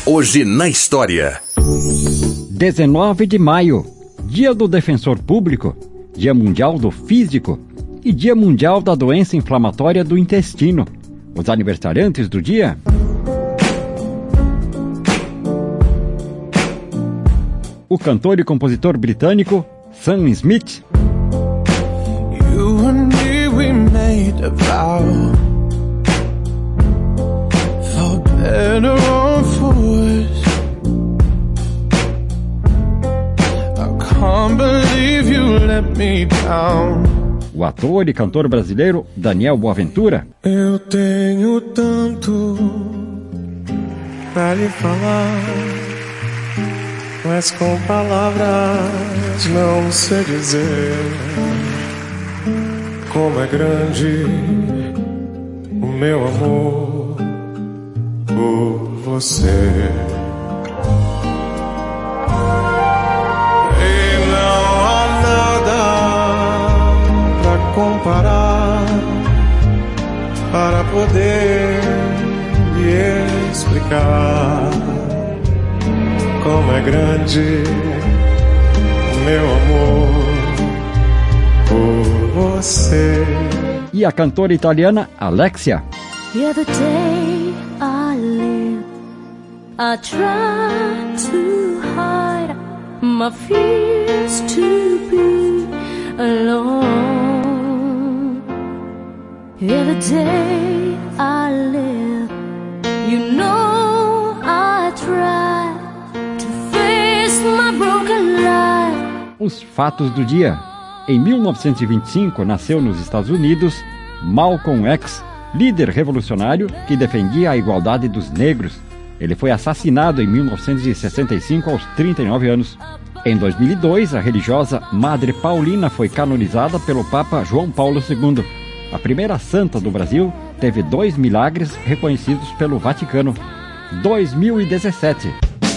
Hoje na história. 19 de maio, Dia do Defensor Público, Dia Mundial do Físico e Dia Mundial da Doença Inflamatória do Intestino. Os aniversariantes do dia: o cantor e compositor britânico Sam Smith. You and me, we made a vow, for better or for worse. I can't believe you let me down. O ator e cantor brasileiro Daniel Boaventura. Eu tenho tanto pra lhe falar, mas com palavras não sei dizer como é grande o meu amor por você. E não há nada pra comparar, para poder lhe explicar como é grande o meu amor por você. E a cantora italiana Alexia. The other day I live, I try to hide my fears to be alone. The other day I live, you know I try to face my broken life. Os fatos do dia. Em 1925, nasceu nos Estados Unidos Malcolm X, líder revolucionário que defendia a igualdade dos negros. Ele foi assassinado em 1965 aos 39 anos. Em 2002, a religiosa Madre Paulina foi canonizada pelo Papa João Paulo II. A primeira santa do Brasil teve 2 milagres reconhecidos pelo Vaticano. 2017.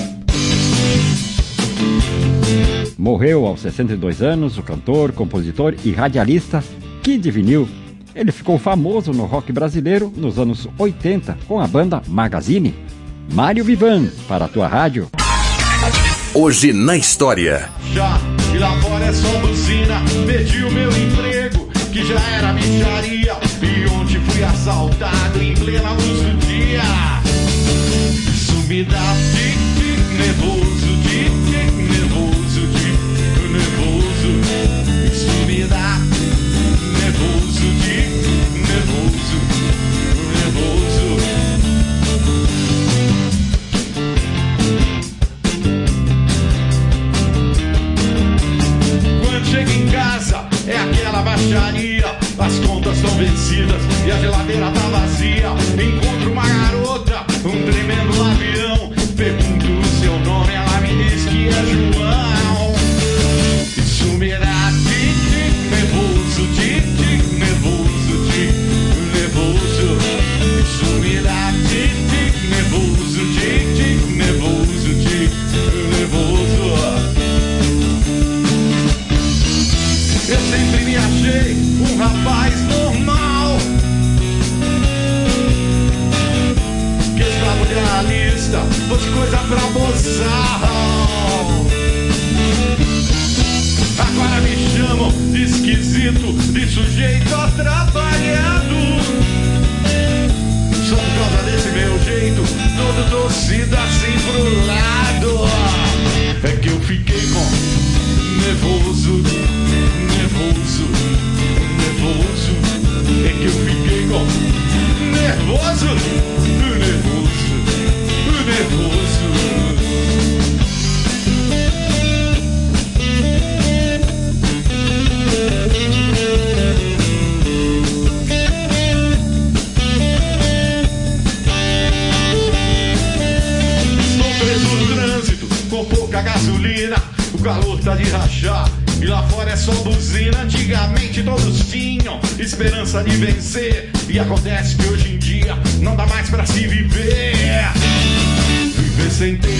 Morreu aos 62 anos o cantor, compositor e radialista Kid Vinil. Ele ficou famoso no rock brasileiro nos anos 80 com a banda Magazine. Mário Vivan, para a tua rádio. Hoje na história. E lá fora é só buzina. Perdi o meu emprego, que já era mixaria. E ontem fui assaltado em plena luz do dia. Isso me dá tic-tic nervoso, tic-tic nervoso, tic-tic nervoso. Isso me dá nervoso, tic-tic nervoso, nervoso. Quando chego em casa é aquela baixaria. As contas estão vencidas e a geladeira tá vazia. Encontro uma garota, um tremendo avião. Pergunto o seu nome, ela me diz que é João. Isso me dá tic-tic nervoso, tic-tic nervoso, tic-tic nervoso. Isso me dá tic-tic nervoso, tic-tic nervoso, tic-tic nervoso. Eu sempre me achei um rapaz normal, que escravo de analista fosse coisa pra moçar. Agora me chamam de esquisito, de sujeito atrapalhado. Só por causa desse meu jeito, todo torcido assim pro lado. É que eu fiquei com nervoso, nervoso, nervoso. É que eu fiquei com nervoso, nervoso, nervoso. Estou preso no trânsito, com pouca gasolina. O calor tá de rachar e lá fora é só buzina. Antigamente todos tinham esperança de vencer, e acontece que hoje em dia não dá mais pra se viver. Viver sem ter